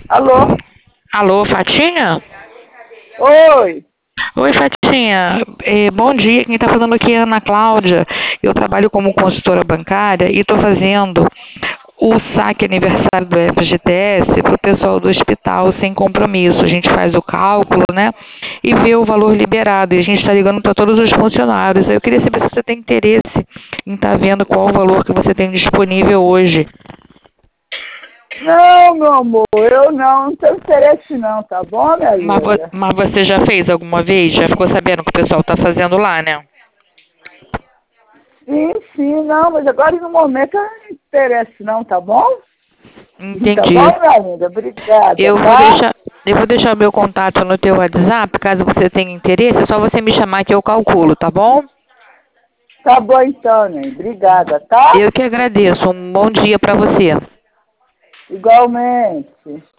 Alô? Alô, Fatinha? Oi. Oi, Fatinha. Bom dia. Quem está falando aqui é a Ana Cláudia. Eu trabalho como consultora bancária e estou fazendo o saque aniversário do FGTS para o pessoal do hospital sem compromisso. A gente faz o cálculo, né? E vê o valor liberado. E a gente está ligando para todos os funcionários. Eu queria saber se você tem interesse em estar vendo qual o valor que você tem disponível hoje. Não, meu amor, eu não tenho interesse não, tá bom, minha linda? Mas você já fez alguma vez? Já ficou sabendo o que o pessoal está fazendo lá, né? Sim, sim, não, mas agora no momento eu não tenho interesse não, tá bom? Tá Entendi. bom, minha linda? Obrigada, Eu vou tá? deixar, eu vou deixar o meu contato no teu WhatsApp, caso você tenha interesse, é só você me chamar que eu calculo, tá bom? Tá bom então, né? Obrigada, tá? Eu que agradeço. Um bom dia para você. Igualmente.